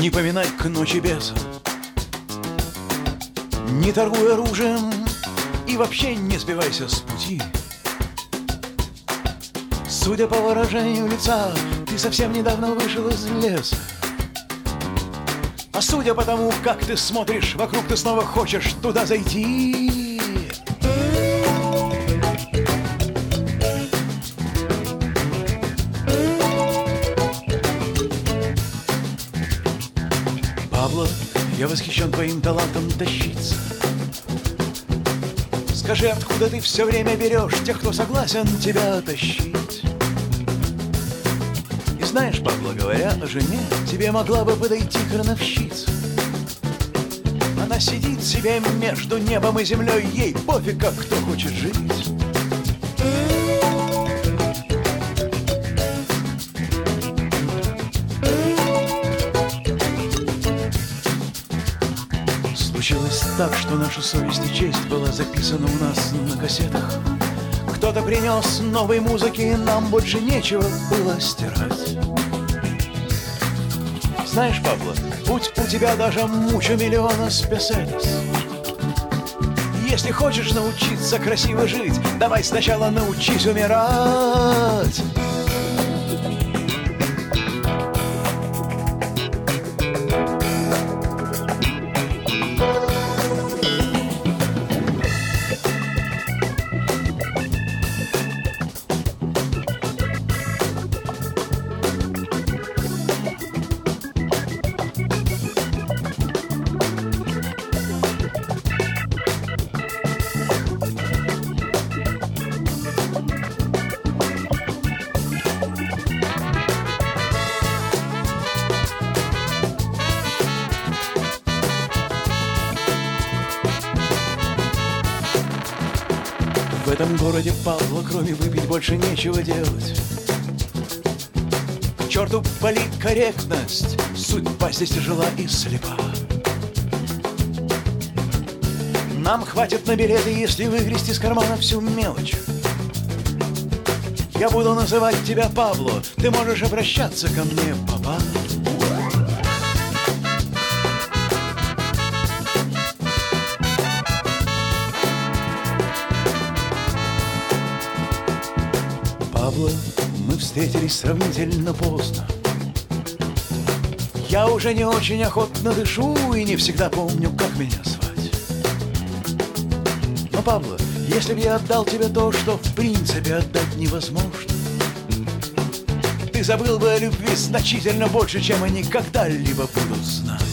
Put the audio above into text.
Не поминай к ночи беса, не торгуй оружием и вообще не сбивайся с пути. Судя по выражению лица, ты совсем недавно вышел из леса. А судя по тому, как ты смотришь вокруг, ты снова хочешь туда зайти. Пабло, я восхищен твоим талантом тащиться. Скажи, откуда ты все время берешь тех, кто согласен тебя тащить? И знаешь, Пабло, говоря о жене, тебе могла бы подойти крановщица. Она сидит себе между небом и землей, ей пофиг, как кто хочет жить. Случилось так, что наша совесть и честь была записана у нас на кассетах. Кто-то принес новой музыки, нам больше нечего было стирать. Знаешь, Пабло, будь у тебя даже мучо миллиона песетос. Если хочешь научиться красиво жить, давай сначала научись умирать. В этом городе, Пабло, кроме выпить больше нечего делать. К черту политкорректность, судьба здесь тяжела и слепа. Нам хватит на билеты, если выгрести из кармана всю мелочь. Я буду называть тебя Пабло, ты можешь обращаться ко мне, папа. Пабло, мы встретились сравнительно поздно. Я уже не очень охотно дышу и не всегда помню, как меня звать. Но, Пабло, если бы я отдал тебе то, что в принципе отдать невозможно, ты забыл бы о любви значительно больше, чем они когда-либо будут знать.